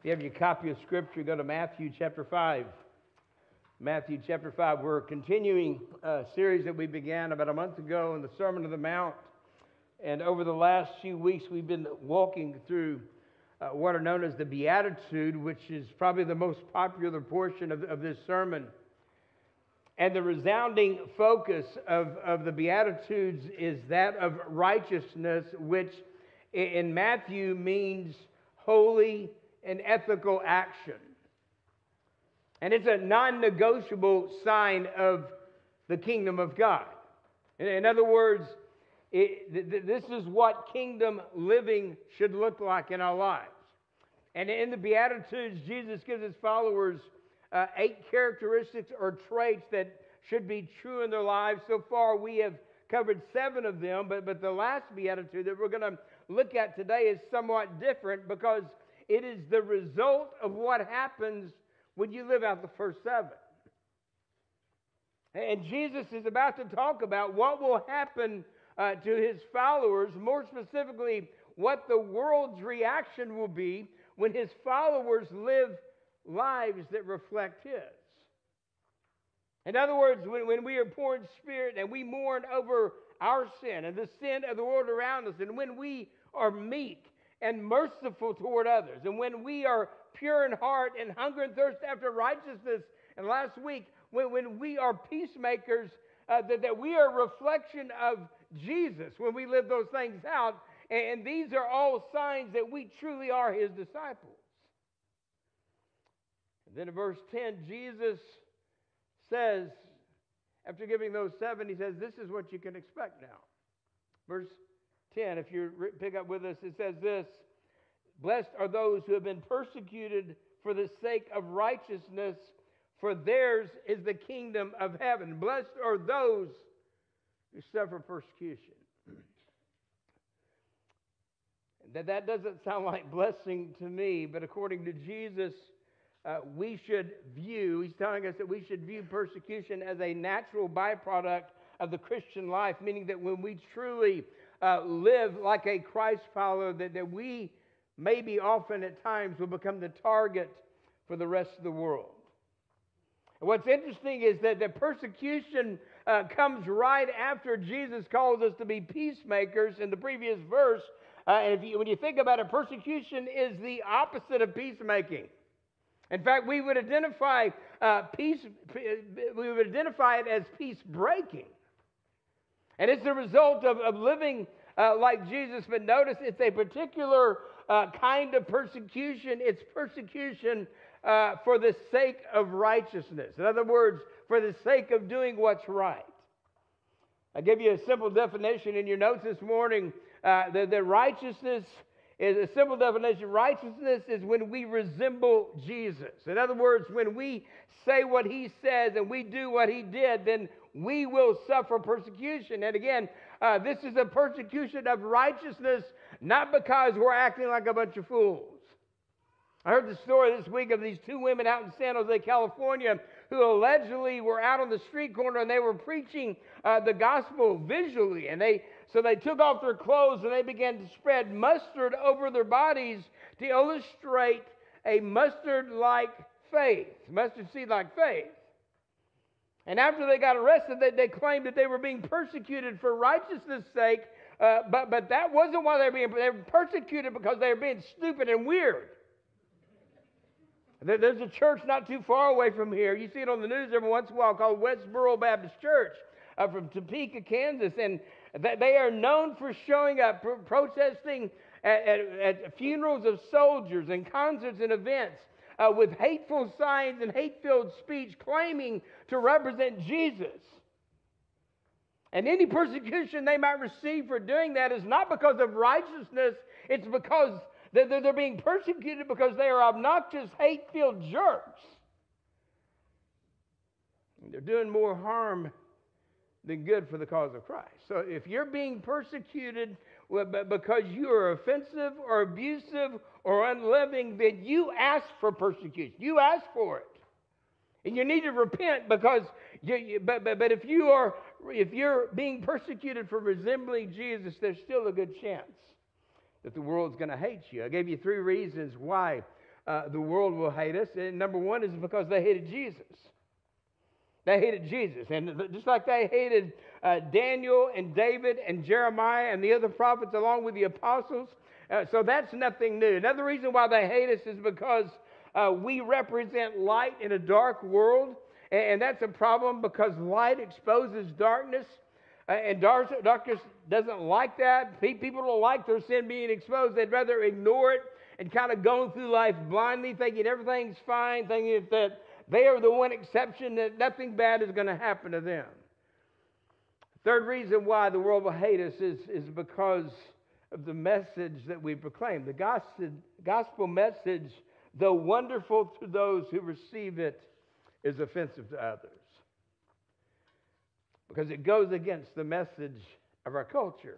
If you have your copy of Scripture, go to Matthew chapter 5. Matthew chapter 5. We're continuing a series that we began about a month ago in the Sermon on the Mount. And over the last few weeks, we've been walking through what are known as the Beatitude, which is probably the most popular portion of this sermon. And the resounding focus of the Beatitudes is that of righteousness, which in Matthew means holy and ethical action. And it's a non-negotiable sign of the kingdom of God. In other words, this is what kingdom living should look like in our lives. And in the Beatitudes, Jesus gives his followers 8 characteristics or traits that should be true in their lives. So far, we have covered 7 of them, but the last Beatitude that we're going to look at today is somewhat different because it is the result of what happens when you live out the first 7. And Jesus is about to talk about what will happen to his followers, more specifically, what the world's reaction will be when his followers live lives that reflect his. In other words, when we are poor in spirit and we mourn over our sin and the sin of the world around us, and when we are meek and merciful toward others, and when we are pure in heart and hunger and thirst after righteousness, and last week, when we are peacemakers, that we are a reflection of Jesus when we live those things out, and these are all signs that we truly are his disciples. And then in verse 10, Jesus says, after giving those 7, he says, this is what you can expect now. Verse 10, if you pick up with us, it says this: blessed are those who have been persecuted for the sake of righteousness, for theirs is the kingdom of heaven. Blessed are those who suffer persecution. That doesn't sound like blessing to me, but according to Jesus, he's telling us that we should view persecution as a natural byproduct of the Christian life, meaning that when we truly live like a Christ follower, that we maybe often at times will become the target for the rest of the world. And what's interesting is that the persecution comes right after Jesus calls us to be peacemakers in the previous verse. And when you think about it, persecution is the opposite of peacemaking. In fact, we would identify it as peace breaking. And it's the result of living like Jesus. But notice it's a particular kind of persecution. It's persecution for the sake of righteousness. In other words, for the sake of doing what's right. I give you a simple definition in your notes this morning. That righteousness is a simple definition. Righteousness is when we resemble Jesus. In other words, when we say what he says and we do what he did, then we will suffer persecution. And again, this is a persecution of righteousness, not because we're acting like a bunch of fools. I heard the story this week of these 2 women out in San Jose, California, who allegedly were out on the street corner and they were preaching the gospel visually. And so they took off their clothes and they began to spread mustard over their bodies to illustrate a mustard-like faith, mustard seed-like faith. And after they got arrested, they claimed that they were being persecuted for righteousness' sake, but that wasn't why they were persecuted because they were being stupid and weird. There's a church not too far away from here. You see it on the news every once in a while called Westboro Baptist Church from Topeka, Kansas. And they are known for showing up, protesting at funerals of soldiers and concerts and events with hateful signs and hate-filled speech claiming to represent Jesus. And any persecution they might receive for doing that is not because of righteousness. It's because they're being persecuted because they are obnoxious, hate-filled jerks. They're doing more harm than good for the cause of Christ. So if you're being persecuted because you are offensive or abusive or unloving, then you ask for persecution. You ask for it. And you need to repent because but if you're being persecuted for resembling Jesus, there's still a good chance that the world's going to hate you. I gave you 3 reasons why the world will hate us. And number one is because they hated Jesus. They hated Jesus. And just like they hated Daniel and David and Jeremiah and the other prophets along with the apostles. So that's nothing new. Another reason why they hate us is because we represent light in a dark world. And that's a problem because light exposes darkness. And darkness doesn't like that. People don't like their sin being exposed. They'd rather ignore it and kind of go through life blindly, thinking everything's fine, thinking that they are the one exception, that nothing bad is going to happen to them. Third reason why the world will hate us is because of the message that we proclaim. The gospel message, though wonderful to those who receive it, is offensive to others. Because it goes against the message of our culture.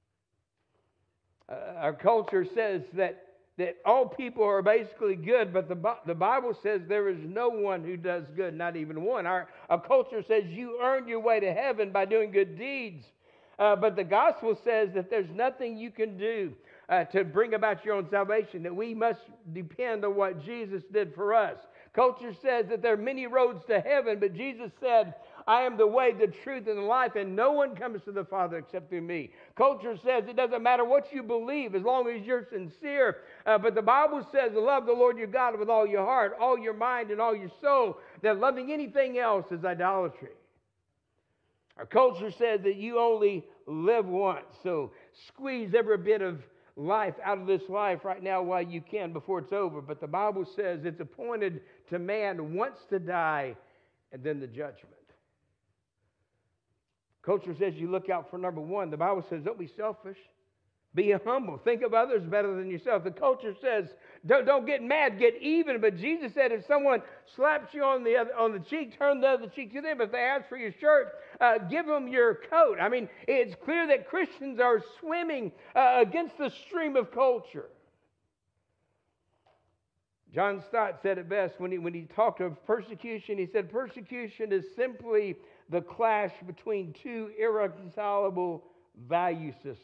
Our culture says that all people are basically good, but the Bible says there is no one who does good, not even one. Our culture says you earn your way to heaven by doing good deeds. But the gospel says that there's nothing you can do to bring about your own salvation, that we must depend on what Jesus did for us. Culture says that there are many roads to heaven, but Jesus said, I am the way, the truth, and the life, and no one comes to the Father except through me. Culture says it doesn't matter what you believe as long as you're sincere. But the Bible says love the Lord your God with all your heart, all your mind, and all your soul, that loving anything else is idolatry. Our culture says that you only live once, so squeeze every bit of life out of this life right now while you can before it's over. But the Bible says it's appointed to man once to die and then the judgment. Culture says you look out for number one. The Bible says don't be selfish. Be humble. Think of others better than yourself. The culture says don't get mad, get even. But Jesus said if someone slaps you on the cheek, turn the other cheek to them. If they ask for your shirt, give them your coat. I mean, it's clear that Christians are swimming against the stream of culture. John Stott said it best when he talked of persecution. He said persecution is simply the clash between two irreconcilable value systems.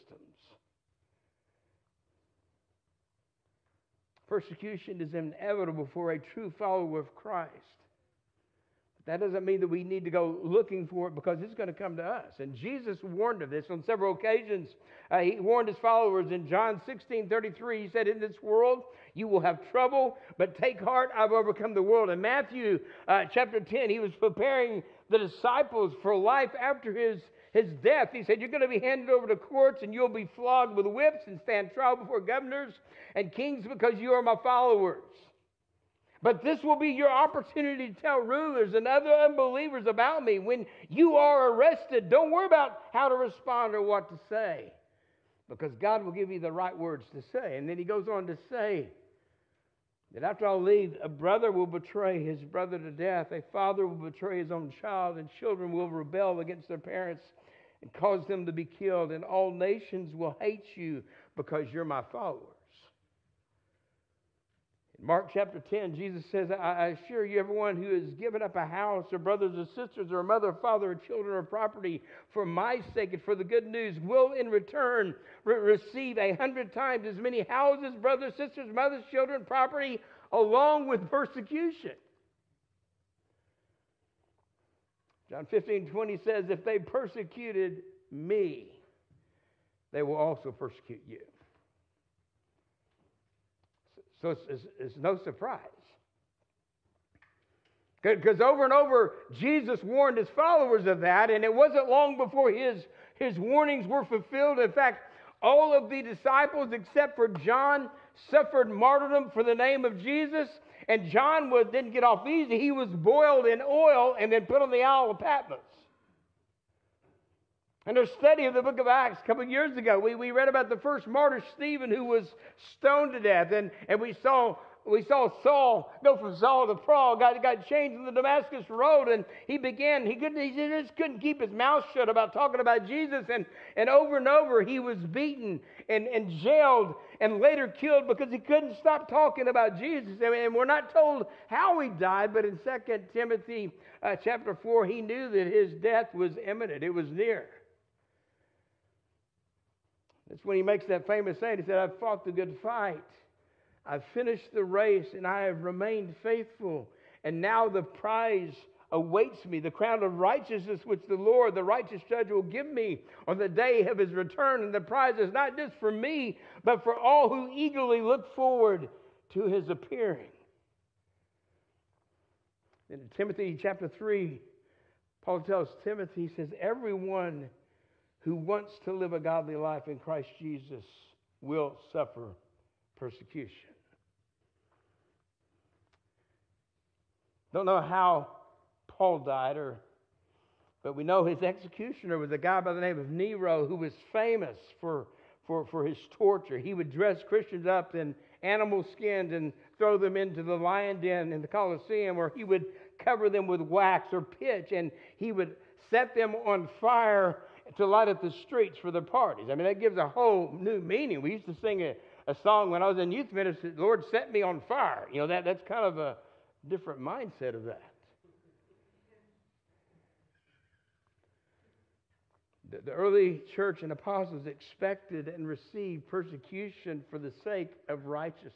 Persecution is inevitable for a true follower of Christ. That doesn't mean that we need to go looking for it because it's going to come to us. And Jesus warned of this on several occasions. He warned his followers in John 16:33. He said, in this world you will have trouble, but take heart, I've overcome the world. In Matthew chapter 10, he was preparing the disciples for life after his death. He said, you're going to be handed over to courts and you'll be flogged with whips and stand trial before governors and kings because you are my followers. But this will be your opportunity to tell rulers and other unbelievers about me. When you are arrested, don't worry about how to respond or what to say, because God will give you the right words to say. And then he goes on to say that after I leave, a brother will betray his brother to death, a father will betray his own child, and children will rebel against their parents and cause them to be killed, and all nations will hate you because you're my followers. Mark chapter 10, Jesus says, I assure you, everyone who has given up a house or brothers or sisters or a mother or father or children or property for my sake and for the good news will in return receive 100 times as many houses, brothers, sisters, mothers, children, property, along with persecution. John 15:20 says, if they persecuted me, they will also persecute you. So it's no surprise. Because over and over, Jesus warned his followers of that, and it wasn't long before his warnings were fulfilled. In fact, all of the disciples except for John suffered martyrdom for the name of Jesus, and John didn't get off easy. He was boiled in oil and then put on the Isle of Patmos. In our study of the book of Acts a couple of years ago, we read about the first martyr, Stephen, who was stoned to death. And we saw Saul go from Saul to Paul, got changed on the Damascus road, and he just couldn't keep his mouth shut about talking about Jesus. And over he was beaten and jailed and later killed because he couldn't stop talking about Jesus. And we're not told how he died, but in 2 Timothy chapter 4, he knew that his death was imminent. It was near. That's when he makes that famous saying. He said, I've fought the good fight. I've finished the race and I have remained faithful. And now the prize awaits me, the crown of righteousness which the Lord, the righteous judge, will give me on the day of his return. And the prize is not just for me, but for all who eagerly look forward to his appearing. In Timothy chapter 3, Paul tells Timothy, he says, everyone who wants to live a godly life in Christ Jesus will suffer persecution. Don't know how Paul died, but we know his executioner was a guy by the name of Nero, who was famous for his torture. He would dress Christians up in animal skins and throw them into the lion den in the Colosseum, or he would cover them with wax or pitch, and he would set them on fire to light up the streets for their parties. I mean, that gives a whole new meaning. We used to sing a song when I was in youth ministry, Lord, set me on fire. You know, that's kind of a different mindset of that. The early church and apostles expected and received persecution for the sake of righteousness.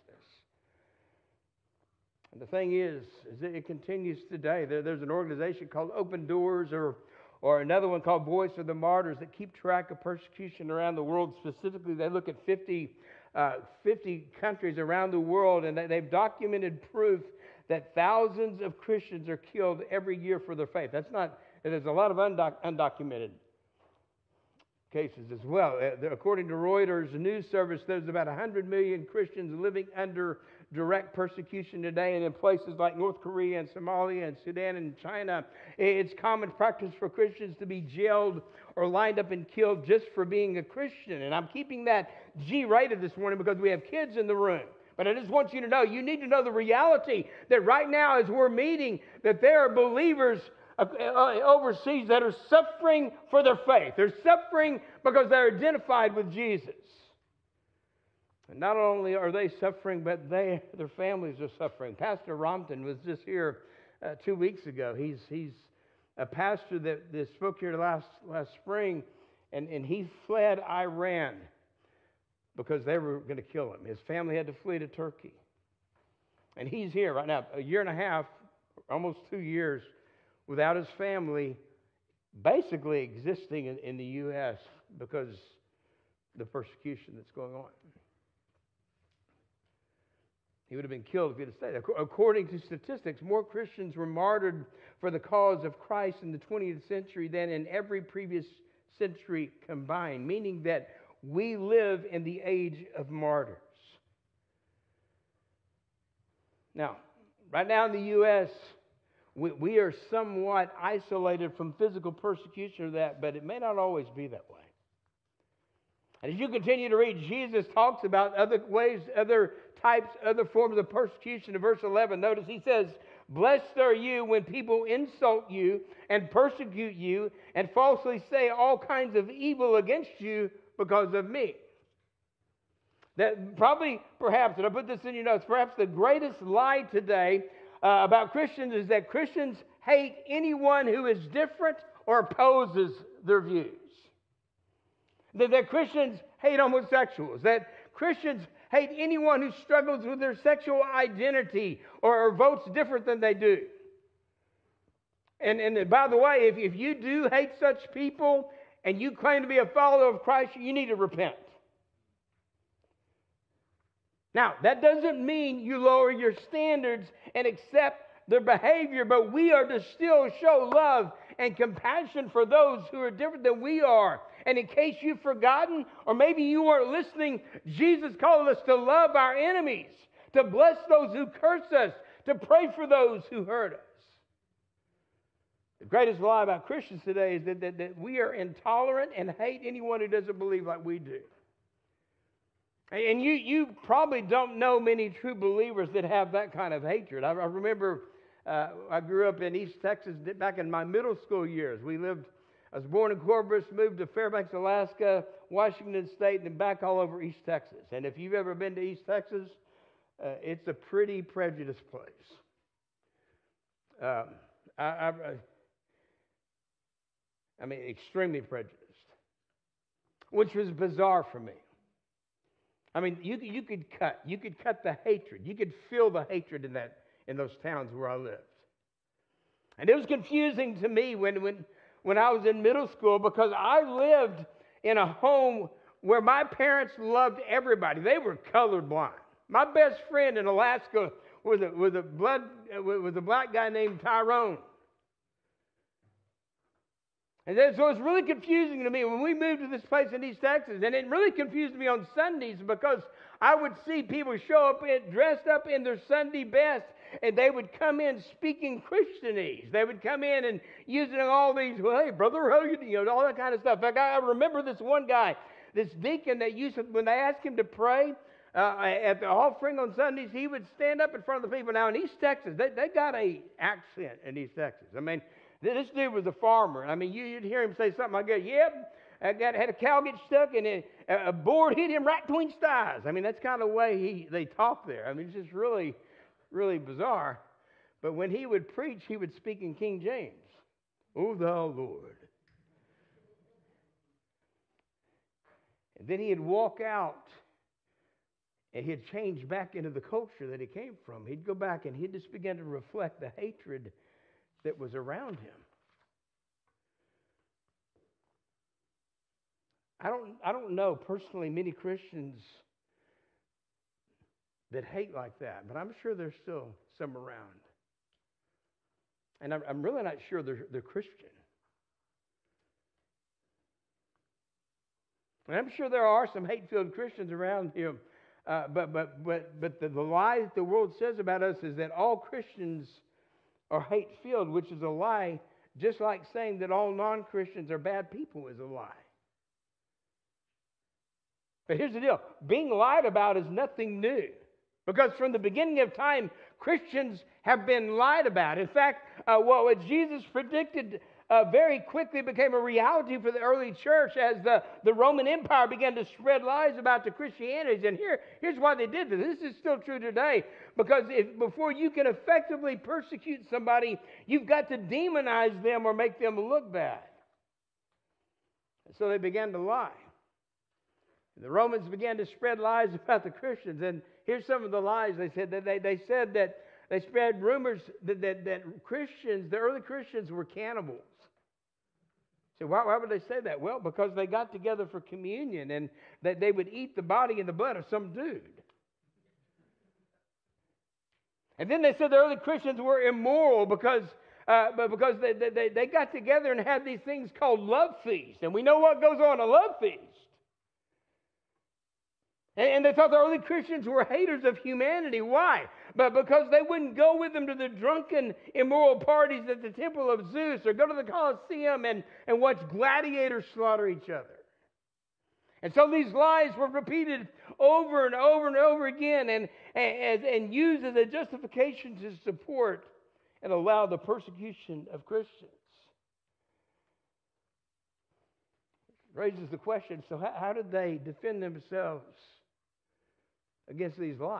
And the thing is that it continues today. There's an organization called Open Doors or another one called Voice of the Martyrs that keep track of persecution around the world. Specifically, they look at 50 countries around the world, and they've documented proof that thousands of Christians are killed every year for their faith. There's a lot of undocumented cases as well. According to Reuters news service, there's about 100 million Christians living under direct persecution today, and in places like North Korea and Somalia and Sudan and China, it's common practice for Christians to be jailed or lined up and killed just for being a Christian. And I'm keeping that G-rated this morning because we have kids in the room. But I just want you to know, you need to know the reality that right now as we're meeting, that there are believers overseas that are suffering for their faith. They're suffering because they're identified with Jesus. And not only are they suffering, but their families are suffering. Pastor Rompton was just here 2 weeks ago. He's a pastor that spoke here last spring, and he fled Iran because they were going to kill him. His family had to flee to Turkey. And he's here right now, a year and a half, almost 2 years, without his family, basically existing in the U.S. because of the persecution that's going on. He would have been killed if he had stayed. According to statistics, more Christians were martyred for the cause of Christ in the 20th century than in every previous century combined, meaning that we live in the age of martyrs. Now, right now in the U.S., we are somewhat isolated from physical persecution of that, but it may not always be that way. And as you continue to read, Jesus talks about other ways, other types, other forms of persecution. In verse 11, notice he says, "Blessed are you when people insult you and persecute you and falsely say all kinds of evil against you because of me." That probably, perhaps, and I put this in your notes, perhaps the greatest lie today about Christians is that Christians hate anyone who is different or opposes their views. That Christians hate homosexuals. That Christians hate anyone who struggles with their sexual identity or votes different than they do. And by the way, if you do hate such people and you claim to be a follower of Christ, you need to repent. Now, that doesn't mean you lower your standards and accept their behavior, but we are to still show love and compassion for those who are different than we are. And in case you've forgotten, or maybe you weren't listening, Jesus called us to love our enemies, to bless those who curse us, to pray for those who hurt us. The greatest lie about Christians today is that we are intolerant and hate anyone who doesn't believe like we do. And you probably don't know many true believers that have that kind of hatred. I remember I grew up in East Texas back in my middle school years. I was born in Corpus, moved to Fairbanks, Alaska, Washington State, and then back all over East Texas. And if you've ever been to East Texas, it's a pretty prejudiced place. I mean, extremely prejudiced, which was bizarre for me. I mean, you could cut the hatred. You could feel the hatred in those towns where I lived. And it was confusing to me when I was in middle school, because I lived in a home where my parents loved everybody. They were colorblind. My best friend in Alaska was a black guy named Tyrone. And then, so it's really confusing to me when we moved to this place in East Texas, and it really confused me on Sundays, because I would see people show up dressed up in their Sunday best, and they would come in speaking Christianese. They would come in and using all these, well, hey, brother, how you all that kind of stuff. Like, I remember this one guy, this deacon that used to, when they asked him to pray at the offering on Sundays, he would stand up in front of the people. Now in East Texas, they got a accent in East Texas. I mean, this dude was a farmer. I mean, you'd hear him say something like, yep, had a cow get stuck, and a board hit him right between his thighs. I mean, that's kind of the way they talk there. I mean, it's just really, really bizarre. But when he would preach, he would speak in King James. O thou Lord. And then he'd walk out, and he'd change back into the culture that he came from. He'd go back, and he'd just begin to reflect the hatred that was around him. I don't know personally many Christians that hate like that, but I'm sure there's still some around. And I'm really not sure they're Christian. And I'm sure there are some hate-filled Christians around him, but the lie that the world says about us is that all Christians are hate-filled, which is a lie, just like saying that all non-Christians are bad people is a lie. But here's the deal. Being lied about is nothing new. Because from the beginning of time, Christians have been lied about. In fact, what Jesus predicted very quickly became a reality for the early church as the Roman Empire began to spread lies about the Christianity. And here's why they did this. This is still true today. Because before you can effectively persecute somebody, you've got to demonize them or make them look bad. And so they began to lie. The Romans began to spread lies about the Christians. And here's some of the lies they said. They said that they spread rumors that Christians, the early Christians, were cannibals. So why would they say that? Well, because they got together for communion and that they would eat the body and the blood of some dude. And then they said the early Christians were immoral because they got together and had these things called love feasts. And we know what goes on a love feast. And they thought the early Christians were haters of humanity. Why? But because they wouldn't go with them to the drunken, immoral parties at the temple of Zeus or go to the Colosseum and watch gladiators slaughter each other. And so these lies were repeated over and over and over again and used as a justification to support and allow the persecution of Christians. Raises the question, so how did they defend themselves against these lies?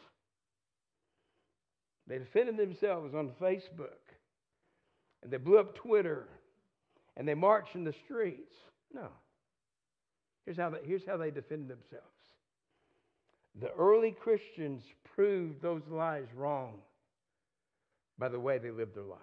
They defended themselves on Facebook, and they blew up Twitter, and they marched in the streets. No. Here's how they defended themselves. The early Christians proved those lies wrong by the way they lived their lives.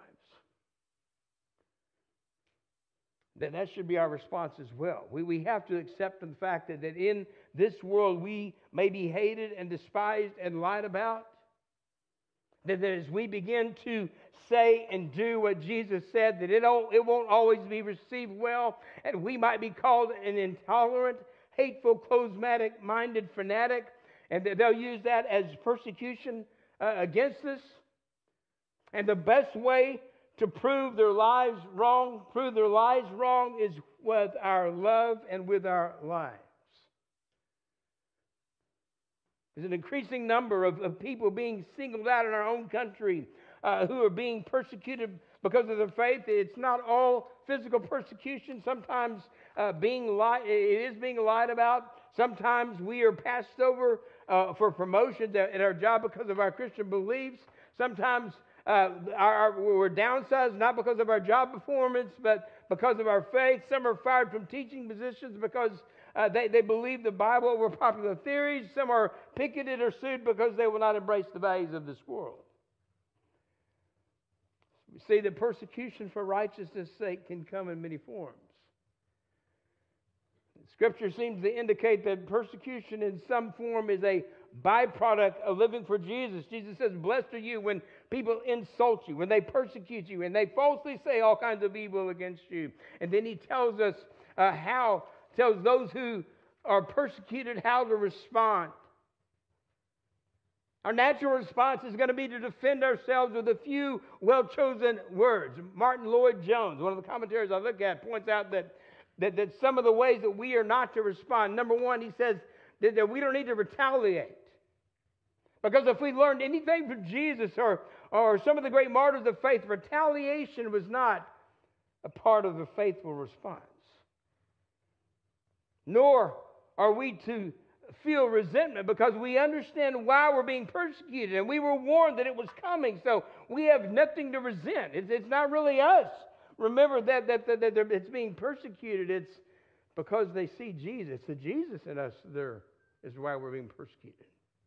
That should be our response as well. We have to accept the fact that in this world we may be hated and despised and lied about. That as we begin to say and do what Jesus said, that it won't always be received well, and we might be called an intolerant, hateful, closed-minded fanatic, and that they'll use that as persecution against us. And the best way to prove their lies wrong is with our love and with our lives. There's an increasing number of people being singled out in our own country who are being persecuted because of their faith. It's not all physical persecution. Sometimes it is being lied about. Sometimes we are passed over for promotions at our job because of our Christian beliefs. Sometimes we're downsized not because of our job performance, but because of our faith. Some are fired from teaching positions because They believe the Bible over popular theories. Some are picketed or sued because they will not embrace the values of this world. We see that persecution for righteousness' sake can come in many forms. Scripture seems to indicate that persecution in some form is a byproduct of living for Jesus. Jesus says, blessed are you when people insult you, when they persecute you, and they falsely say all kinds of evil against you. And then he tells us tells those who are persecuted how to respond. Our natural response is going to be to defend ourselves with a few well-chosen words. Martin Lloyd-Jones, one of the commentaries I look at, points out that some of the ways that we are not to respond. Number one, he says that we don't need to retaliate. Because if we learned anything from Jesus or some of the great martyrs of faith, retaliation was not a part of the faithful response. Nor are we to feel resentment because we understand why we're being persecuted and we were warned that it was coming, so we have nothing to resent. It's not really us. Remember that it's being persecuted. It's because they see Jesus. The Jesus in us there is why we're being persecuted.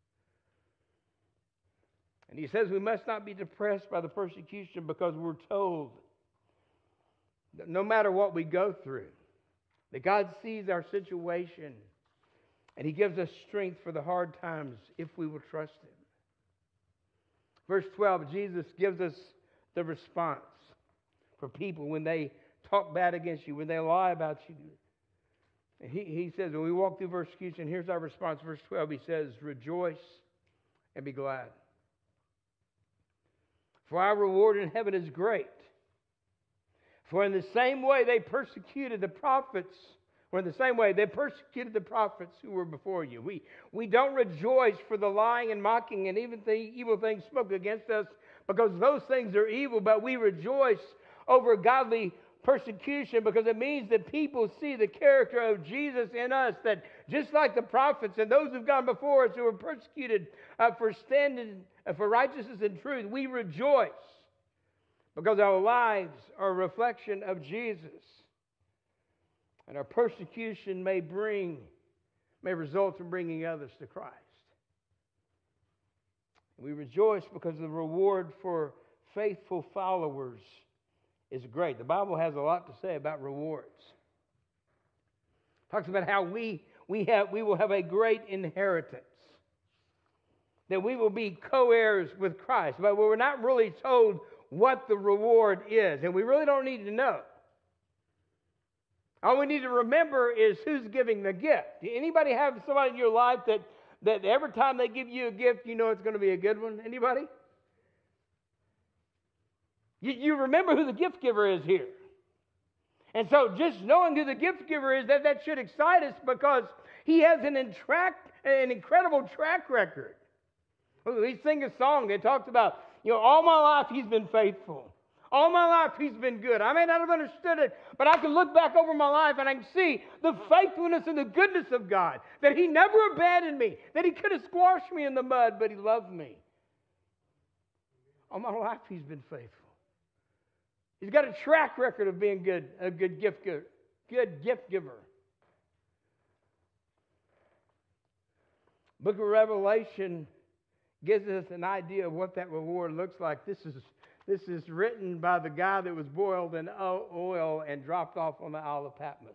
And he says we must not be depressed by the persecution because we're told that no matter what we go through, that God sees our situation and he gives us strength for the hard times if we will trust him. Verse 12, Jesus gives us the response for people when they talk bad against you, when they lie about you. And he says, when we walk through persecution, here's our response. Verse 12, he says, rejoice and be glad. For our reward in heaven is great. For in the same way they persecuted the prophets, or in the same way they persecuted the prophets who were before you. We don't rejoice for the lying and mocking and even the evil things spoken against us, because those things are evil, but we rejoice over godly persecution because it means that people see the character of Jesus in us, that just like the prophets and those who've gone before us who were persecuted for standing for righteousness and truth, we rejoice because our lives are a reflection of Jesus. And our persecution may result in bringing others to Christ. We rejoice because the reward for faithful followers is great. The Bible has a lot to say about rewards. It talks about how we will have a great inheritance. That we will be co-heirs with Christ. But we're not really told what the reward is. And we really don't need to know. All we need to remember is who's giving the gift. Anybody have somebody in your life that every time they give you a gift, you know it's going to be a good one? Anybody? You remember who the gift giver is here. And so just knowing who the gift giver is, that should excite us because he has an incredible track record. We sing a song that talks about, all my life he's been faithful. All my life he's been good. I may not have understood it, but I can look back over my life and I can see the faithfulness and the goodness of God. That he never abandoned me. That he could have squashed me in the mud, but he loved me. All my life he's been faithful. He's got a track record of being a good gift giver. Book of Revelation gives us an idea of what that reward looks like. This is written by the guy that was boiled in oil and dropped off on the Isle of Patmos.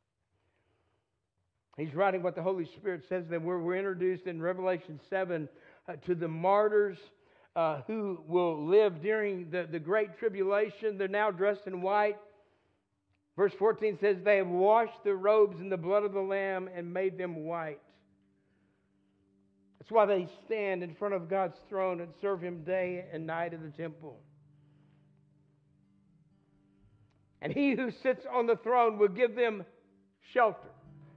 He's writing what the Holy Spirit says. Then we're introduced in Revelation 7 to the martyrs who will live during the Great Tribulation. They're now dressed in white. Verse 14 says, they have washed their robes in the blood of the Lamb and made them white. That's why they stand in front of God's throne and serve him day and night in the temple. And he who sits on the throne will give them shelter.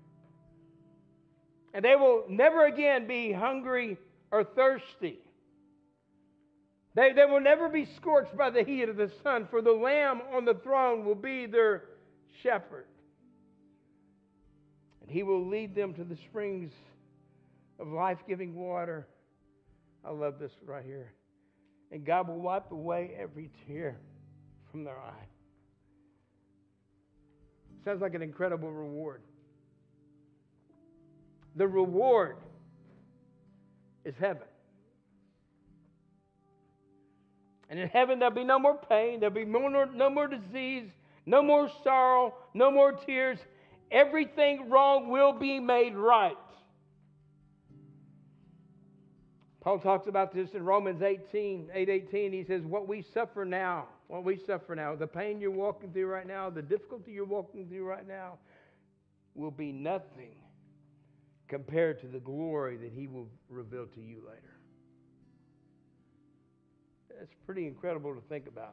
And they will never again be hungry or thirsty. They will never be scorched by the heat of the sun, for the Lamb on the throne will be their shepherd. And he will lead them to the springs of life-giving water. I love this right here. And God will wipe away every tear from their eye. Sounds like an incredible reward. the reward is heaven. And in heaven there'll be no more pain, there'll be no more disease, no more sorrow, no more tears. Everything wrong will be made right. Paul talks about this in Romans 8:18. He says, what we suffer now, the pain you're walking through right now, the difficulty you're walking through right now, will be nothing compared to the glory that He will reveal to you later. That's pretty incredible to think about.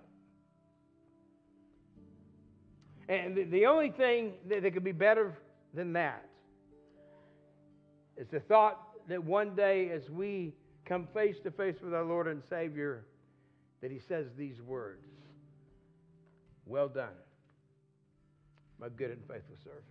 And the only thing that could be better than that is the thought that one day as we come face to face with our Lord and Savior, that He says these words, well done, my good and faithful servant.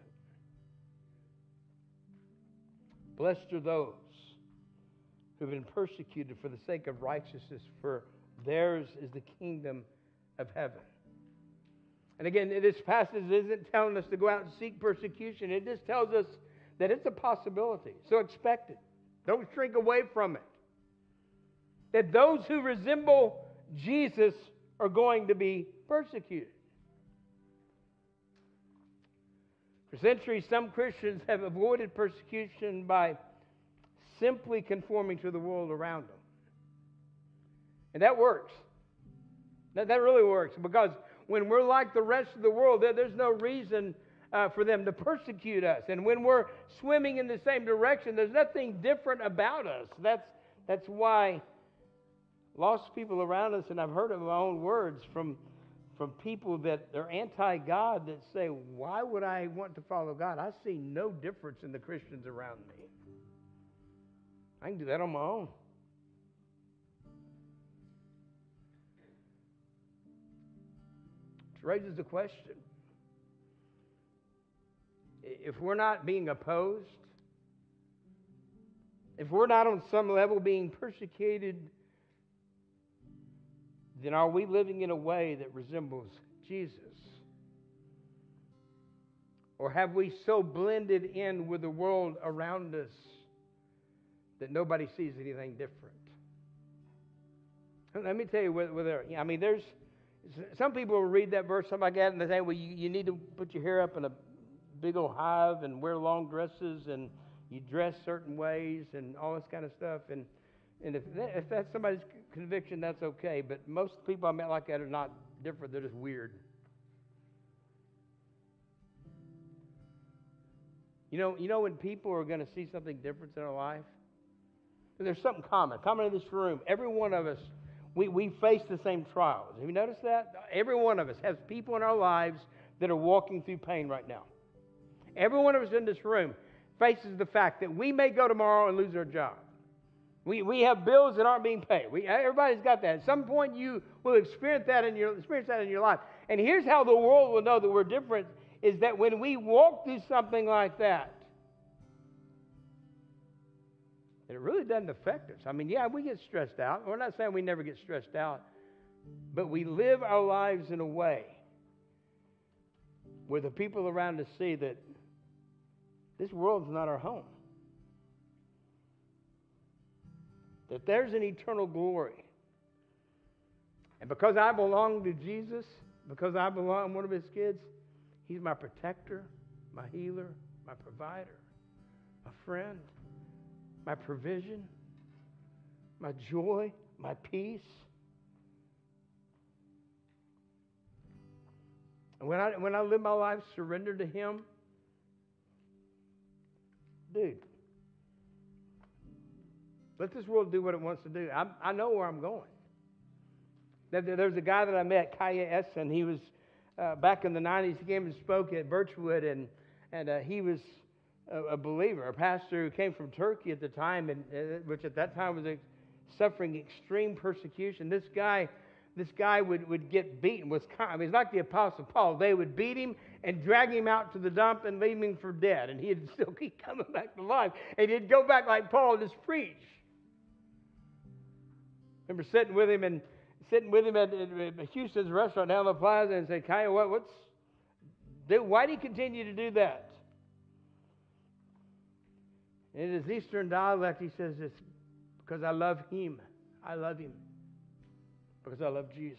Blessed are those who have been persecuted for the sake of righteousness, for theirs is the kingdom of heaven. And again, this passage isn't telling us to go out and seek persecution. It just tells us that it's a possibility. So expect it. Don't shrink away from it. That those who resemble Jesus are going to be persecuted. For centuries, some Christians have avoided persecution by simply conforming to the world around them. And that works. That really works, because when we're like the rest of the world, there's no reason for them to persecute us. And when we're swimming in the same direction, there's nothing different about us. That's why lost people around us, and I've heard it in my own words from people that are anti-God, that say, why would I want to follow God? I see no difference in the Christians around me. I can do that on my own. Which raises the question. If we're not being opposed, if we're not on some level being persecuted, then are we living in a way that resembles Jesus? Or have we so blended in with the world around us that nobody sees anything different? Let me tell you, there's some people will read that verse, something like that, and they say, well, you need to put your hair up in a big old hive and wear long dresses and you dress certain ways and all this kind of stuff. And if that's somebody's conviction, that's okay. But most people I met like that are not different. They're just weird. You know when people are going to see something different in our life? There's something common in this room. Every one of us, we face the same trials. Have you noticed that? Every one of us has people in our lives that are walking through pain right now. Every one of us in this room faces the fact that we may go tomorrow and lose our job. We have bills that aren't being paid. Everybody's got that. At some point, you will experience that in your life. And here's how the world will know that we're different: is that when we walk through something like that, it really doesn't affect us. I mean, yeah, we get stressed out. We're not saying we never get stressed out, but we live our lives in a way where the people around us see that this world's not our home. That there's an eternal glory. And because I belong to Jesus, because I'm one of His kids, He's my protector, my healer, my provider, my friend, my provision, my joy, my peace. And when I live my life surrendered to Him, dude, let this world do what it wants to do. I know where I'm going. There's a guy that I met, Kaya Essen. He was back in the 90s. He came and spoke at Birchwood, and he was a believer, a pastor who came from Turkey at the time, and which at that time was suffering extreme persecution. This guy would get beaten. He's like the Apostle Paul. They would beat him and drag him out to the dump and leave him for dead, and he'd still keep coming back to life. And he'd go back like Paul and just preach. I remember sitting with him at Houston's restaurant down the plaza and said, Kaya, why do you continue to do that? In his Eastern dialect, he says, it's because I love him. I love him because I love Jesus.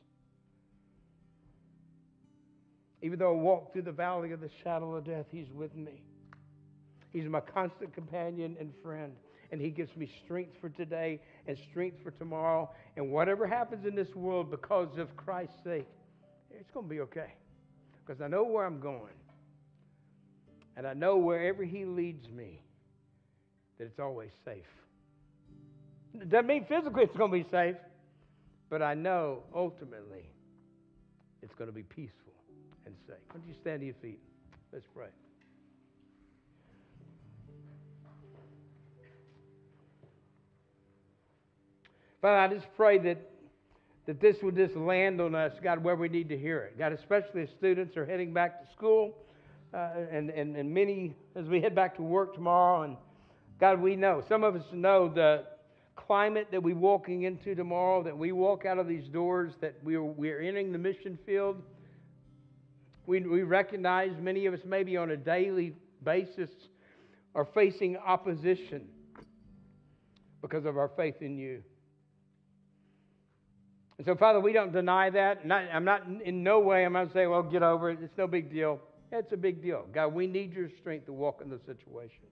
Even though I walk through the valley of the shadow of death, he's with me. He's my constant companion and friend. And he gives me strength for today and strength for tomorrow. And whatever happens in this world because of Christ's sake, it's going to be okay. Because I know where I'm going. And I know wherever he leads me, that it's always safe. It doesn't mean physically it's going to be safe. But I know ultimately it's going to be peaceful and safe. Why don't you stand to your feet? Let's pray. Father, I just pray that this would just land on us, God, where we need to hear it. God, especially as students are heading back to school, and many as we head back to work tomorrow. And God, we know, some of us know the climate that we're walking into tomorrow, that we walk out of these doors, that we're entering the mission field. We recognize many of us maybe on a daily basis are facing opposition because of our faith in you. And so, Father, we don't deny that. I'm not in no way I'm going to say, well, get over it. It's no big deal. It's a big deal. God, we need your strength to walk in those situations.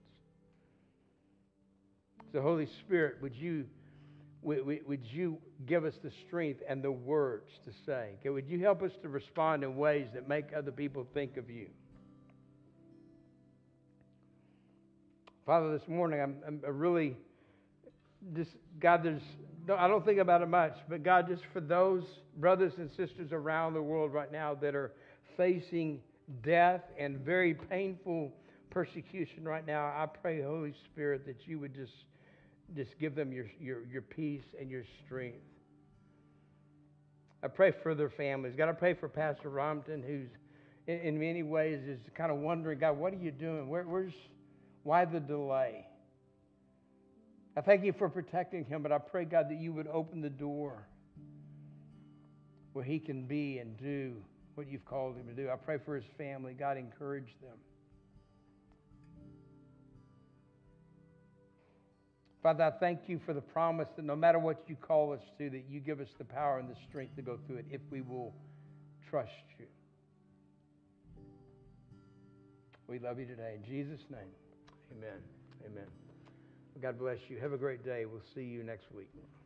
So, Holy Spirit, would you give us the strength and the words to say? Okay, would you help us to respond in ways that make other people think of you? Father, this morning I'm really just, God, I don't think about it much, but God, just for those brothers and sisters around the world right now that are facing death and very painful persecution right now, I pray, Holy Spirit, that you would just give them your peace and your strength. I pray for their families. God, I pray for Pastor Rompton, who's in many ways is kind of wondering, God, what are you doing? Why the delay? I thank you for protecting him, but I pray, God, that you would open the door where he can be and do what you've called him to do. I pray for his family. God, encourage them. Father, I thank you for the promise that no matter what you call us to, that you give us the power and the strength to go through it if we will trust you. We love you today. In Jesus' name, amen. Amen. God bless you. Have a great day. We'll see you next week.